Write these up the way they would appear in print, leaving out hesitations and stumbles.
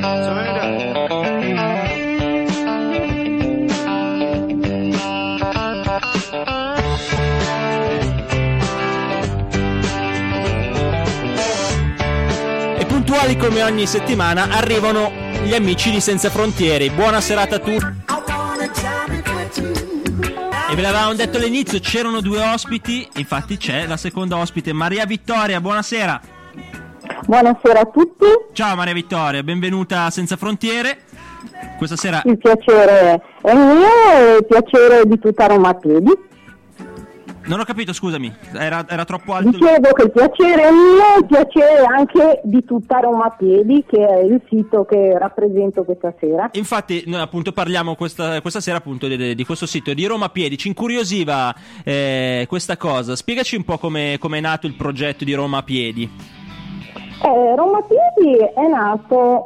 Puntuali come ogni settimana arrivano gli amici di Senza Frontiere. Buona serata a tutti. E ve l'avevamo detto all'inizio, c'erano due ospiti, infatti c'è la seconda ospite, Maria Vittoria. Buonasera. Buonasera a tutti. Ciao Maria Vittoria, benvenuta a Senza Frontiere. Questa sera il piacere è mio e il piacere di tutta Roma a piedi. Non ho capito, scusami, era troppo alto. Dicevo che il piacere è mio e il piacere anche di tutta Roma a piedi, che è il sito che rappresento questa sera. Infatti noi appunto parliamo questa sera appunto di questo sito di Roma a piedi. Ci incuriosiva questa cosa. Spiegaci un po' come è nato il progetto di Roma a piedi. Roma a piedi è nato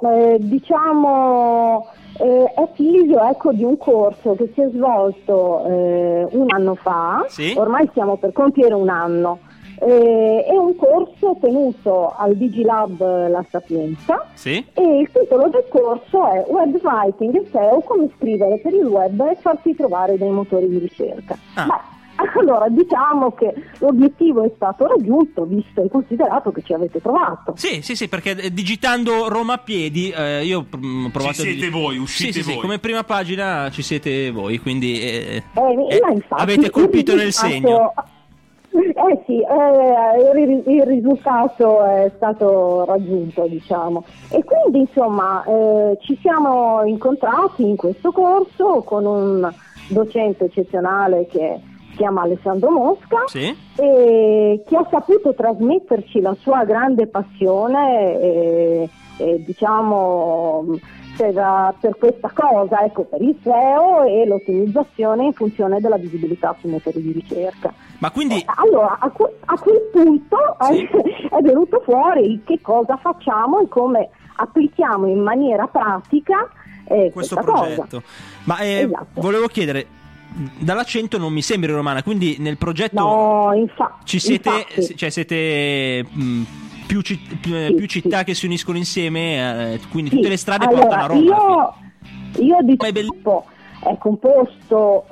è figlio di un corso che si è svolto un anno fa, sì? Ormai stiamo per compiere un anno, è un corso tenuto al Digilab La Sapienza, sì? E il titolo del corso è Web Writing e SEO, come scrivere per il web e farsi trovare dai motori di ricerca. Allora, diciamo che l'obiettivo è stato raggiunto, visto e considerato che ci avete trovato. Sì, perché digitando Roma a piedi, io ho provato. Ci siete voi, uscite voi. Sì, come prima pagina ci siete voi, quindi infatti, avete colpito nel segno. Il risultato è stato raggiunto, diciamo. E quindi, insomma, ci siamo incontrati in questo corso con un docente eccezionale che si chiama Alessandro Mosca, sì? E che ha saputo trasmetterci la sua grande passione per questa cosa, per il SEO e l'ottimizzazione in funzione della visibilità sui motori di ricerca. Ma quindi allora a quel punto sì, è venuto fuori che cosa facciamo e come applichiamo in maniera pratica questo progetto. Cosa. Ma esatto. Volevo chiedere, dall'accento non mi sembri romana, quindi nel progetto ci siete, cioè siete più città che si uniscono insieme, quindi tutte le strade portano a Roma. Io di gruppo è composto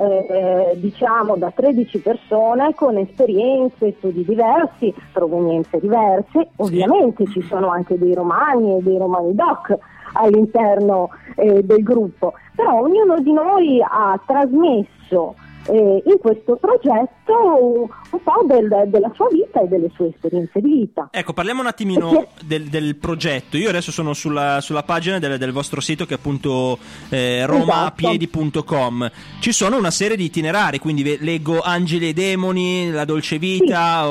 da 13 persone con esperienze, studi diversi, provenienze diverse. Ovviamente ci sono anche dei romani e dei romani doc all'interno del gruppo, però ognuno di noi ha trasmesso in questo progetto un po' della sua vita e delle sue esperienze di vita. Ecco, parliamo un attimino del progetto. Io adesso sono sulla pagina del vostro sito, che è appunto romaapiedi.com. Ci sono una serie di itinerari, quindi leggo Angeli e Demoni, La Dolce Vita,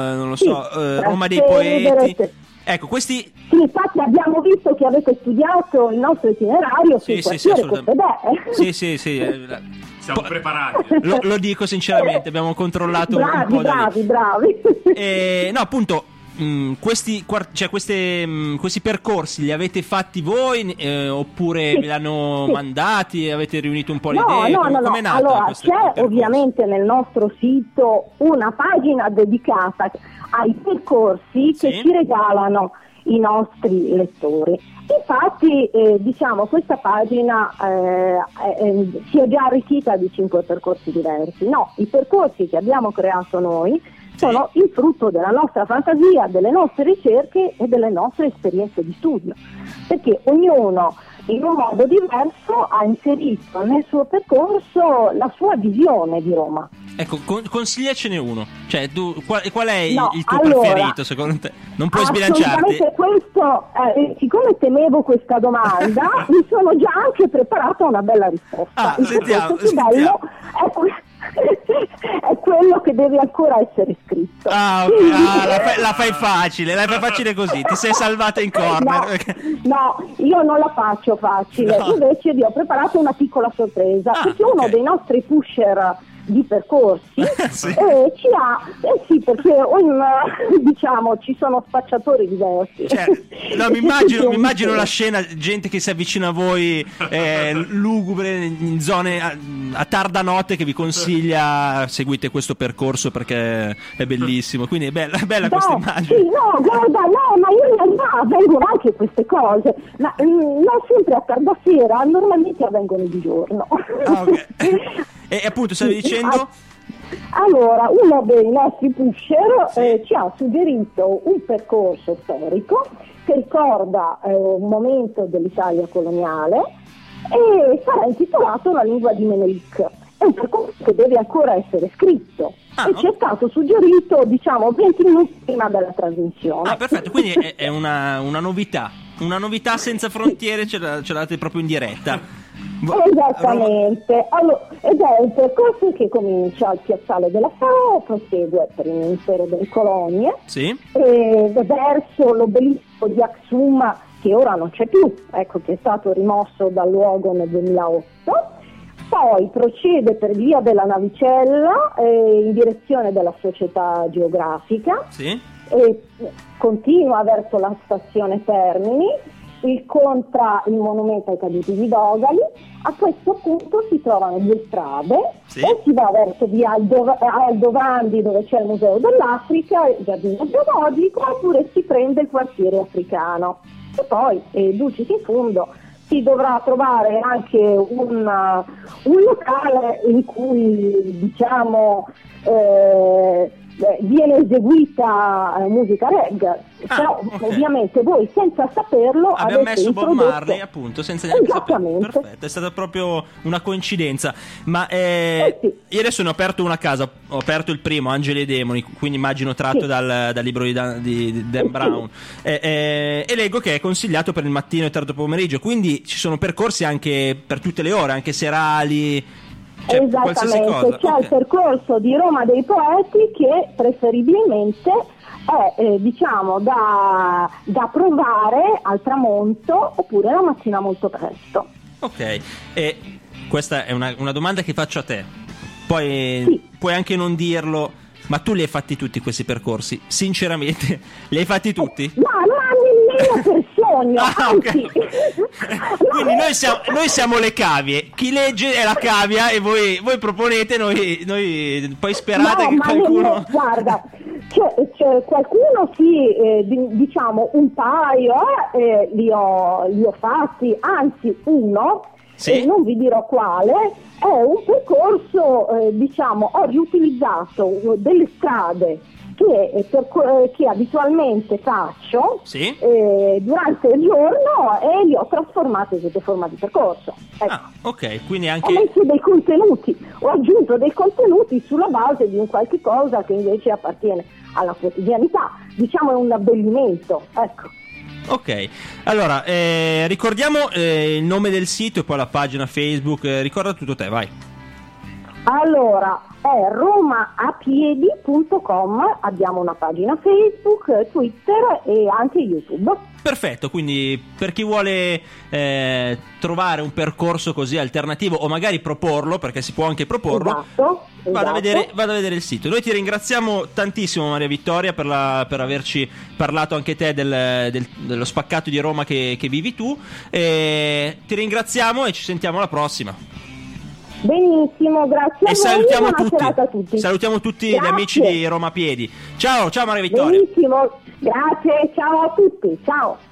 Roma dei Poeti. Ecco, questi. Sì, infatti abbiamo visto che avete studiato il nostro itinerario sul quartiere Cospedè. Sì. Siamo preparati. Lo dico sinceramente, abbiamo controllato un po'. Bravi. No, appunto, questi percorsi li avete fatti voi oppure ve l'hanno mandati? Avete riunito un po' le idee? No. Com'è nato allora, c'è ovviamente nel nostro sito una pagina dedicata ai percorsi che ci regalano i nostri lettori. Infatti questa pagina si è già arricchita di 5 percorsi diversi. No, i percorsi che abbiamo creato noi sono il frutto della nostra fantasia, delle nostre ricerche e delle nostre esperienze di studio, perché ognuno in un modo diverso ha inserito nel suo percorso la sua visione di Roma. Ecco, consigliacene uno. Cioè, qual è il tuo preferito, secondo te? Non puoi sbilanciarti? Assolutamente questo, siccome temevo questa domanda, mi sono già anche preparata una bella risposta. Sentiamo. È quello che deve ancora essere scritto. La fai facile così, ti sei salvata in corner. No, io non la faccio facile, invece vi ho preparato una piccola sorpresa, perché uno dei nostri pusher di percorsi sì. Ci ha sì, perché diciamo ci sono spacciatori diversi. No, mi immagino la scena, gente che si avvicina a voi lugubre in zone a tarda notte, che vi consiglia seguite questo percorso perché è bellissimo, quindi è bella questa immagine. Sì, no, guarda, ma in realtà avvengono anche queste cose, ma non sempre a tarda sera, normalmente avvengono di giorno. Okay. E appunto stavi dicendo? Allora, uno dei nostri pusher ci ha suggerito un percorso storico che ricorda un momento dell'Italia coloniale e sarà intitolato La lingua di Menelik. È un percorso che deve ancora essere scritto ci è stato suggerito 20 minuti prima della trasmissione. Perfetto, quindi è una novità senza frontiere, ce la date proprio in diretta. Esattamente, allora, ed è un percorso che comincia al piazzale della Fao, prosegue per il Ministero delle Colonie, verso l'obelisco di Axum, che ora non c'è più, ecco, che è stato rimosso dal luogo nel 2008, poi procede per via della Navicella in direzione della Società Geografica, e continua verso la stazione Termini, incontra il monumento ai caduti di Dogali. A questo punto si trovano due strade, o si va verso via Aldovandi, dove c'è il Museo dell'Africa, il giardino zoologico, oppure si prende il quartiere africano. E poi, ducis in fondo, si dovrà trovare anche un locale in cui viene eseguita musica reggae, però ovviamente voi senza saperlo abbiamo messo Bob Marley, appunto, senza neanche saperlo. Perfetto, è stata proprio una coincidenza. Ma io adesso ne ho aperto una casa, ho aperto il primo, Angeli e Demoni, quindi immagino tratto dal libro di Dan Brown, e leggo che è consigliato per il mattino e tardo pomeriggio, quindi ci sono percorsi anche per tutte le ore, anche serali. Esattamente, c'è il percorso di Roma dei Poeti che preferibilmente è da provare al tramonto oppure la mattina molto presto. Ok, e questa è una domanda che faccio a te, poi puoi anche non dirlo, ma tu li hai fatti tutti questi percorsi? Sinceramente, li hai fatti tutti? No, non nemmeno per sogno, anzi. Quindi noi siamo le cavie, chi legge è la cavia e voi proponete, noi poi sperate che qualcuno... Guarda, c'è qualcuno un paio li ho fatti, anzi uno, non vi dirò quale, è un percorso, ho riutilizzato delle strade che abitualmente faccio durante il giorno e li ho trasformate sotto forma di percorso. Ecco. Ok, quindi anche... Ho messo dei contenuti, ho aggiunto dei contenuti sulla base di un qualche cosa che invece appartiene alla quotidianità, è un abbellimento, ecco. Ok, allora ricordiamo il nome del sito e poi la pagina Facebook, ricorda tutto te, vai. Allora, è romaapiedi.com, abbiamo una pagina Facebook, Twitter e anche YouTube. Perfetto, quindi per chi vuole trovare un percorso così alternativo o magari proporlo, perché si può anche proporlo, vada a vedere il sito. Noi ti ringraziamo tantissimo, Maria Vittoria, per averci parlato anche te dello spaccato di Roma che vivi tu, ti ringraziamo e ci sentiamo alla prossima. Benissimo, grazie a voi. Salutiamo tutti gli amici di Roma Piedi. Ciao Maria Vittoria. Benissimo, grazie, ciao a tutti, ciao.